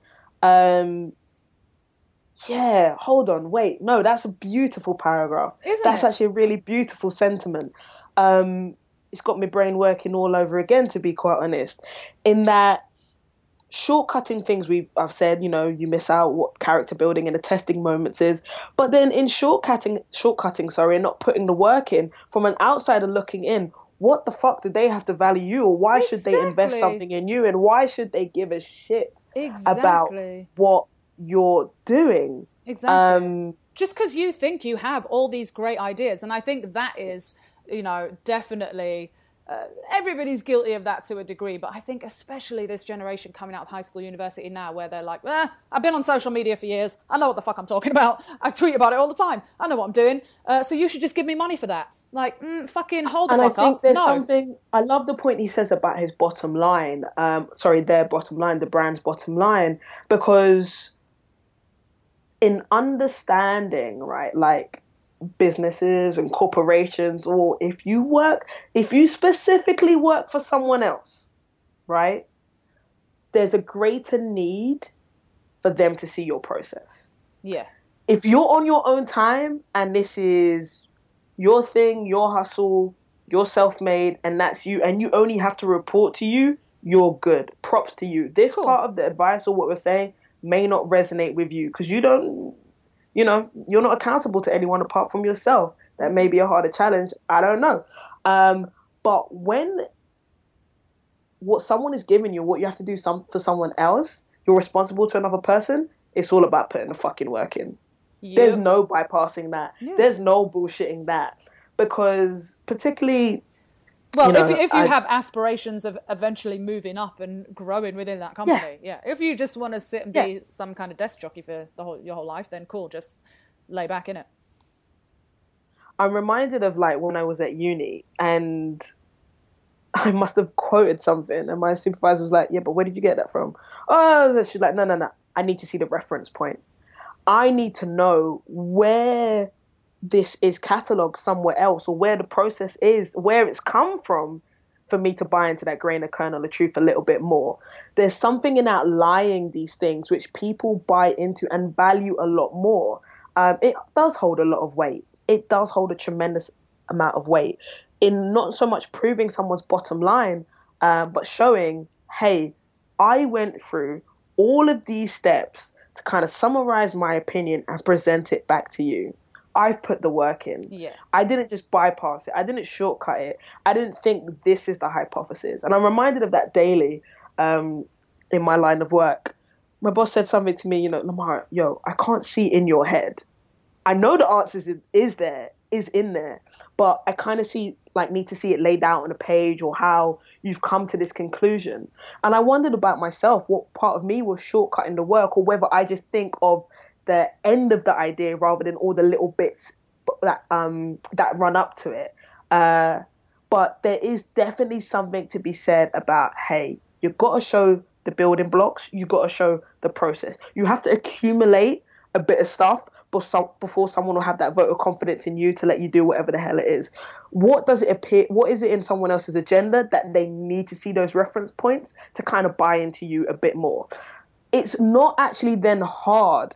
Yeah, hold on, wait. No, that's a beautiful paragraph. That's actually a really beautiful sentiment. It's got my brain working all over again, to be quite honest, in that shortcutting things I've said, you know, you miss out what character building and the testing moments is. But then in shortcutting, and not putting the work in, from an outsider looking in, what the fuck do they have to value you, or why should they invest something in you, and why should they give a shit about what you're doing? Exactly. Just because you think you have all these great ideas. And I think that is, you know, definitely everybody's guilty of that to a degree, but I think especially this generation coming out of high school, university now, where they're like, I've been on social media for years, I know what the fuck I'm talking about, I tweet about it all the time, I know what I'm doing, so you should just give me money for that. Like, fucking hold the fuck up. And I think there's something, I love the point he says about his bottom line, their bottom line, the brand's bottom line, because in understanding, right, like businesses and corporations, or if you specifically work for someone else, right, there's a greater need for them to see your process. Yeah. If you're on your own time and this is your thing, your hustle, you're self-made, and that's you, and you only have to report to you, you're good. Props to you. This part of the advice or what we're saying may not resonate with you because you don't, you're not accountable to anyone apart from yourself. That may be a harder challenge. I don't know. But when what someone is giving you, what you have to do for someone else, you're responsible to another person, it's all about putting the fucking work in. Yep. There's no bypassing that. Yeah. There's no bullshitting that. Because particularly... Well, if you have aspirations of eventually moving up and growing within that company, If you just want to sit and be some kind of desk jockey for your whole life, then cool, just lay back in it. I'm reminded of like when I was at uni and I must have quoted something and my supervisor was like, yeah, but where did you get that from? Oh, she's like, no. I need to see the reference point. I need to know where this is catalogued somewhere else or where the process is, where it's come from for me to buy into that grain of kernel of truth a little bit more. There's something in outlying these things which people buy into and value a lot more. It does hold a lot of weight. It does hold a tremendous amount of weight in not so much proving someone's bottom line, but showing, hey, I went through all of these steps to kind of summarize my opinion and present it back to you. I've put the work in. Yeah. I didn't just bypass it. I didn't shortcut it. I didn't think this is the hypothesis. And I'm reminded of that daily in my line of work. My boss said something to me, Lamar, I can't see in your head. I know the answer is in there, but I kind of need to see it laid out on a page or how you've come to this conclusion. And I wondered about myself, what part of me was shortcutting the work or whether I just think of the end of the idea rather than all the little bits that run up to it. But there is definitely something to be said about, hey, you've got to show the building blocks. You've got to show the process. You have to accumulate a bit of stuff before someone will have that vote of confidence in you to let you do whatever the hell it is. What does it appear? What is it in someone else's agenda that they need to see those reference points to kind of buy into you a bit more? It's not actually then hard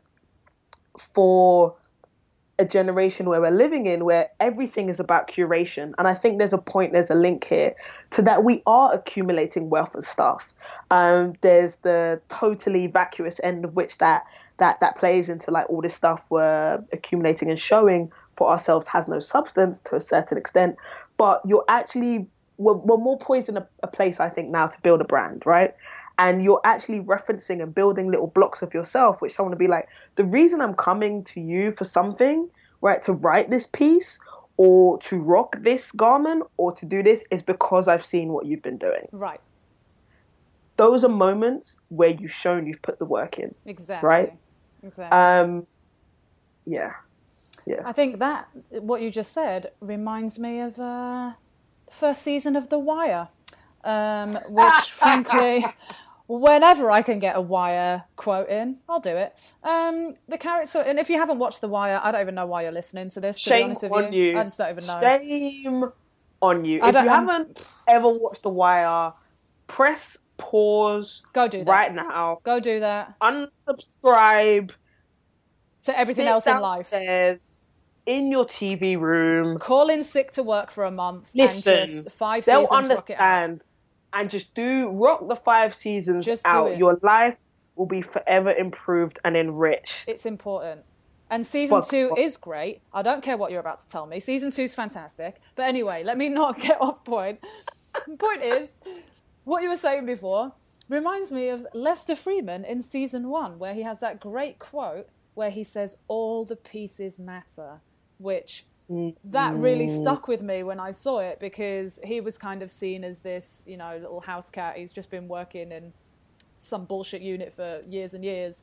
for a generation where we're living in, where everything is about curation. And I think there's a link here to that we are accumulating wealth and stuff. There's the totally vacuous end of which that plays into like all this stuff we're accumulating and showing for ourselves has no substance to a certain extent. But we're more poised in a place, I think, now to build a brand, right? And you're actually referencing and building little blocks of yourself, which someone will be like, the reason I'm coming to you for something, right, to write this piece or to rock this garment or to do this is because I've seen what you've been doing. Right. Those are moments where you've shown you've put the work in. Exactly. Right? Exactly. Yeah. I think that what you just said reminds me of the first season of The Wire, which frankly... Whenever I can get a Wire quote in, I'll do it. The character, and if you haven't watched The Wire, I don't even know why you're listening to this, to be honest with you. I just don't even know. Shame on you. If you haven't ever watched The Wire, press pause. Go do that. Right now. Go do that. Unsubscribe. To everything else in life. In your TV room. Call in sick to work for a month. Listen, and just 5 they'll seasons understand. And just rock the 5 seasons just out. Your life will be forever improved and enriched. It's important. And season 2 is great. I don't care what you're about to tell me. Season 2 is fantastic. But anyway, let me not get off point. The point is, what you were saying before reminds me of Lester Freeman in season 1, where he has that great quote where he says, all the pieces matter, which... That really stuck with me when I saw it because he was kind of seen as this, little house cat. He's just been working in some bullshit unit for years and years.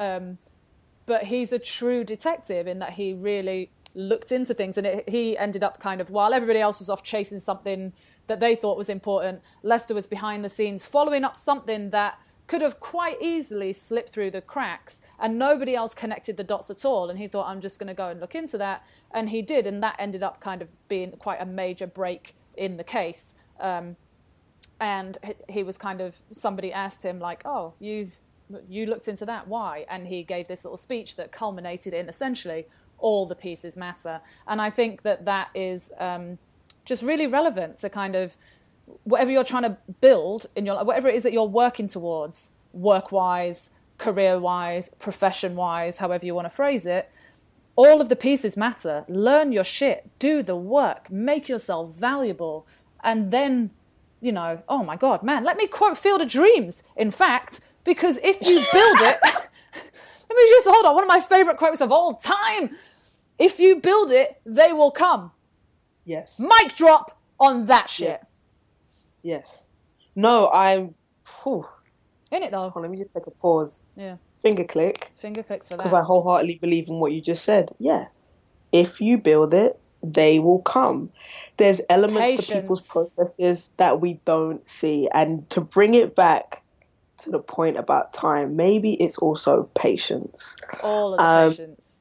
But he's a true detective in that he really looked into things. And he ended up kind of, while everybody else was off chasing something that they thought was important, Lester was behind the scenes following up something that could have quite easily slipped through the cracks, and nobody else connected the dots at all. And he thought, I'm just going to go and look into that. And he did. And that ended up kind of being quite a major break in the case. And he was kind of, somebody asked him like, oh, you looked into that, why? And he gave this little speech that culminated in essentially all the pieces matter. And I think that is just really relevant to kind of whatever you're trying to build in your life, whatever it is that you're working towards, work-wise, career-wise, profession-wise, however you want to phrase it, all of the pieces matter. Learn your shit, do the work, make yourself valuable, and then, you know, oh my God, man, let me quote Field of Dreams, in fact, because if you build it, let me just, hold on, one of my favorite quotes of all time, if you build it, they will come. Yes. Mic drop on that shit. Yes. No, I'm... Whew. In it, though. Hold on, let me just take a pause. Yeah. Finger click. Finger clicks for that. Because I wholeheartedly believe in what you just said. Yeah. If you build it, they will come. There's elements to people's processes that we don't see. And to bring it back to the point about time, maybe it's also patience. All of the patience.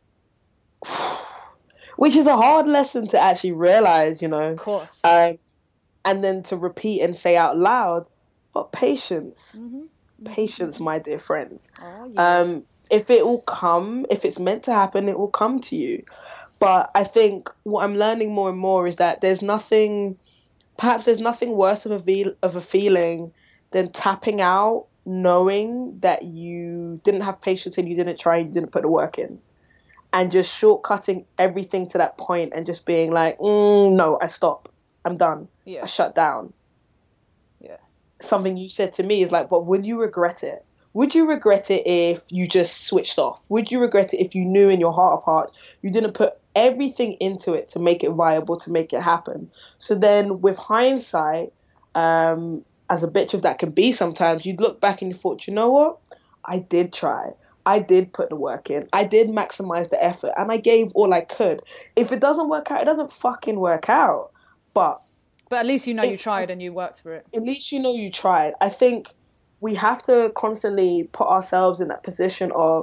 Which is a hard lesson to actually realize, you know. Of course. And then to repeat and say out loud, but patience. Patience, my dear friends. Oh, yeah. If it will come, if it's meant to happen, it will come to you. But I think what I'm learning more and more is that there's nothing worse of a feeling than tapping out, knowing that you didn't have patience and you didn't try and you didn't put the work in. And just shortcutting everything to that point and just being like, no, I stop. I'm done. Yeah. I shut down. Yeah. Something you said to me is like, but would you regret it? Would you regret it if you just switched off? Would you regret it if you knew in your heart of hearts you didn't put everything into it to make it viable, to make it happen? So then with hindsight, as a bitch of that can be sometimes, you'd look back and you thought, you know what? I did try. I did put the work in. I did maximize the effort and I gave all I could. If it doesn't work out, it doesn't fucking work out. But at least you know you tried and you worked for it. At least you know you tried. I think we have to constantly put ourselves in that position of,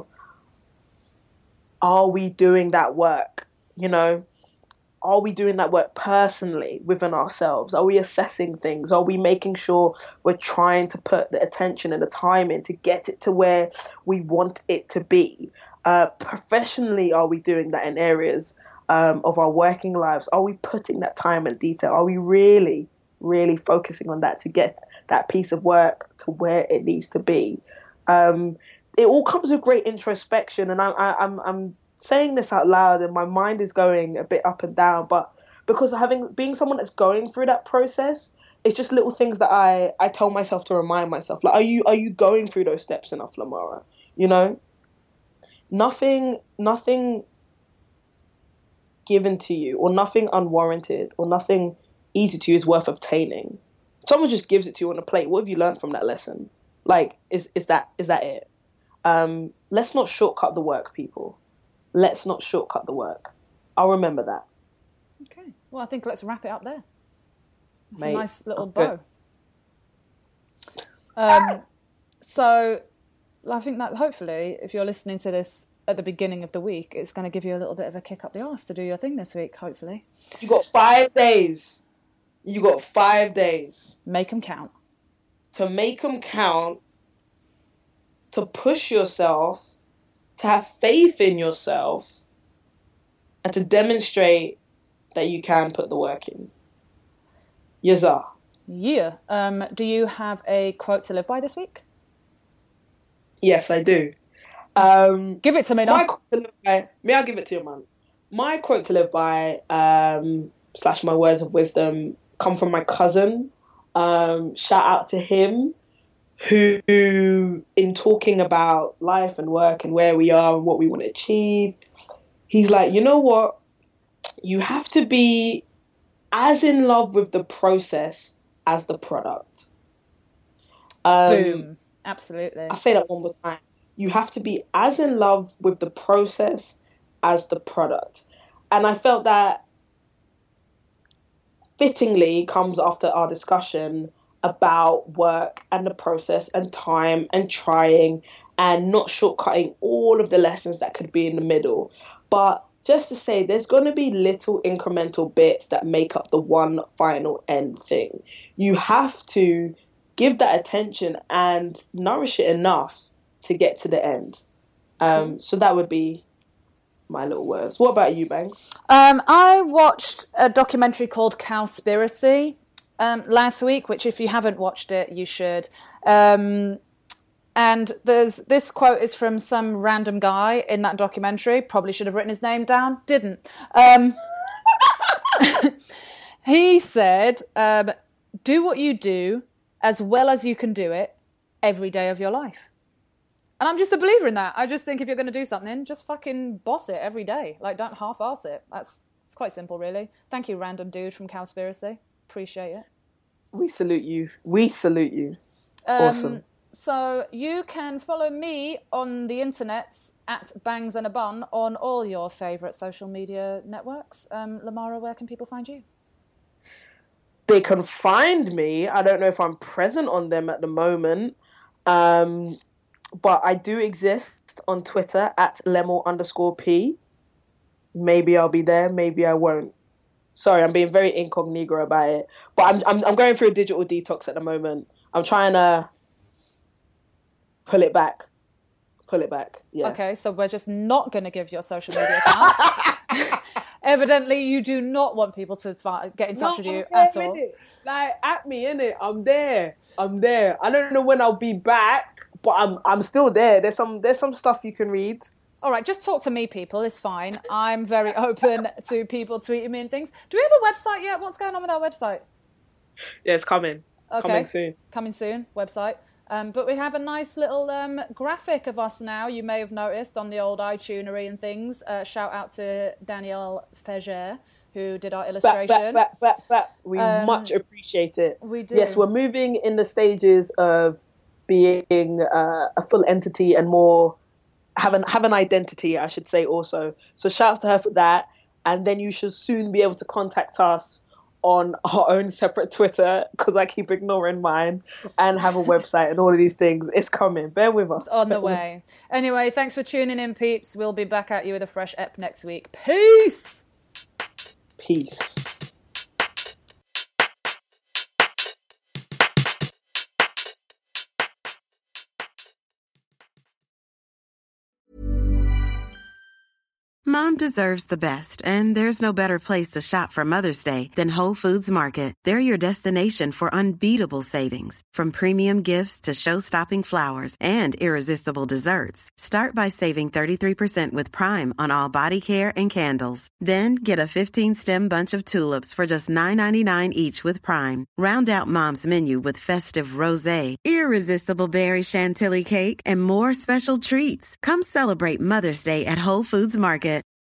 are we doing that work? You know, are we doing that work personally within ourselves? Are we assessing things? Are we making sure we're trying to put the attention and the time in to get it to where we want it to be? Professionally, are we doing that in areas of our working lives? Are we putting that time and detail? Are we really, really focusing on that to get that piece of work to where it needs to be? It all comes with great introspection, and I'm saying this out loud and my mind is going a bit up and down, but because being someone that's going through that process, it's just little things that I tell myself to remind myself, like, are you going through those steps enough, Lamara? You know, nothing given to you or nothing unwarranted or nothing easy to you is worth obtaining. If someone just gives it to you on a plate, what have you learned from that lesson? Like, is that it? Let's not shortcut the work, people. Let's not shortcut the work. I'll remember that. Okay. Well, I think let's wrap it up there. It's Mate, a nice little bow. So I think that hopefully, if you're listening to this at the beginning of the week, it's going to give you a little bit of a kick up the arse to do your thing this week, hopefully. You got 5 days. You got 5 days. Make them count. To make them count, to push yourself, to have faith in yourself, and to demonstrate that you can put the work in. Yazar. Yeah. Do you have a quote to live by this week? Yes, I do. Give it to me now. My quote to live by, may I give it to you, man? My quote to live by, / my words of wisdom, come from my cousin. Shout out to him, who, in talking about life and work and where we are and what we want to achieve, he's like, you know what? You have to be as in love with the process as the product. Boom. Absolutely. I'll say that one more time. You have to be as in love with the process as the product. And I felt that fittingly comes after our discussion about work and the process and time and trying and not shortcutting all of the lessons that could be in the middle. But just to say, there's going to be little incremental bits that make up the one final end thing. You have to give that attention and nourish it enough to get to the end. So that would be my little words. What about you, Banks? I watched a documentary called Cowspiracy last week, which if you haven't watched it, you should. And this quote is from some random guy in that documentary. Probably should have written his name down. Didn't. He said, do what you do as well as you can do it every day of your life. And I'm just a believer in that. I just think if you're going to do something, just fucking boss it every day. Like, don't half-ass it. It's quite simple, really. Thank you, random dude from Cowspiracy. Appreciate it. We salute you. We salute you. Awesome. So you can follow me on the internets at Bangs and a Bun on all your favourite social media networks. Lamara, where can people find you? They can find me. I don't know if I'm present on them at the moment. But I do exist on Twitter at Lemel_P. Maybe I'll be there. Maybe I won't. Sorry, I'm being very incognito about it. But I'm going through a digital detox at the moment. I'm trying to pull it back. Yeah. Okay, so we're just not going to give your social media accounts. Evidently, you do not want people to get in touch with you at all. Like, at me, innit? I'm there. I don't know when I'll be back, but I'm still there. There's some stuff you can read. All right, just talk to me, people. It's fine. I'm very open to people tweeting me and things. Do we have a website yet? What's going on with our website? Yeah, it's coming. Okay. Coming soon. Website. But we have a nice little graphic of us now, you may have noticed, on the old iTunery and things. Shout out to Danielle Feger, who did our illustration. We much appreciate it. We do. Yes, we're moving in the stages of being a full entity and more have an identity, I should say, also. So shouts to her for that. And then you should soon be able to contact us on our own separate Twitter, because I keep ignoring mine, and have a website and all of these things. It's coming. Bear with us. It's on the way. Anyway, thanks for tuning in, peeps. We'll be back at you with a fresh ep next week. Peace! Peace. Mom deserves the best, and there's no better place to shop for Mother's Day than Whole Foods Market. They're your destination for unbeatable savings, from premium gifts to show-stopping flowers and irresistible desserts. Start by saving 33% with Prime on all body care and candles. Then get a 15-stem bunch of tulips for just $9.99 each with Prime. Round out Mom's menu with festive rosé, irresistible berry chantilly cake, and more special treats. Come celebrate Mother's Day at Whole Foods Market.